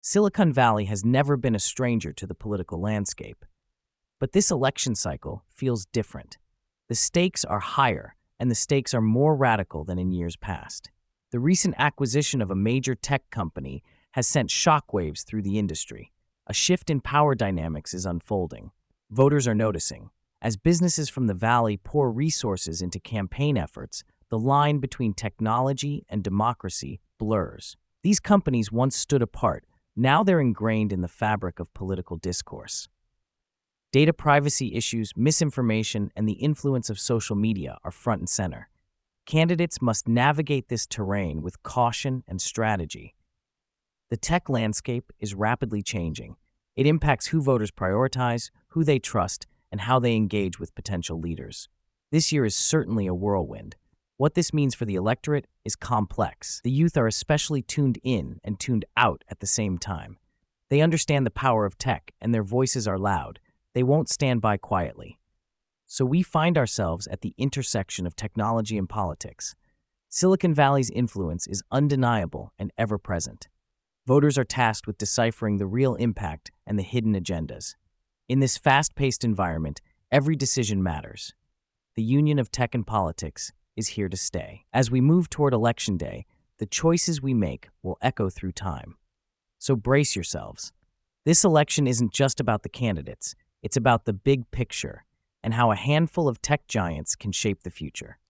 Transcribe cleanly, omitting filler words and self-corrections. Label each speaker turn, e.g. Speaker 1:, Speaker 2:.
Speaker 1: Silicon Valley has never been a stranger to the political landscape. But this election cycle feels different. The stakes are higher, and the stakes are more radical than in years past. The recent acquisition of a major tech company has sent shockwaves through the industry. A shift in power dynamics is unfolding. Voters are noticing. As businesses from the Valley pour resources into campaign efforts, the line between technology and democracy blurs. These companies once stood apart. Now they're ingrained in the fabric of political discourse. Data privacy issues, misinformation, and the influence of social media are front and center. Candidates must navigate this terrain with caution and strategy. The tech landscape is rapidly changing. It impacts who voters prioritize, who they trust, and how they engage with potential leaders. This year is certainly a whirlwind. What this means for the electorate is complex. The youth are especially tuned in and tuned out at the same time. They understand the power of tech, and their voices are loud. They won't stand by quietly. So we find ourselves at the intersection of technology and politics. Silicon Valley's influence is undeniable and ever-present. Voters are tasked with deciphering the real impact and the hidden agendas. In this fast-paced environment, every decision matters. The union of tech and politics is here to stay. As we move toward Election Day, the choices we make will echo through time. So brace yourselves. This election isn't just about the candidates. It's about the big picture and how a handful of tech giants can shape the future.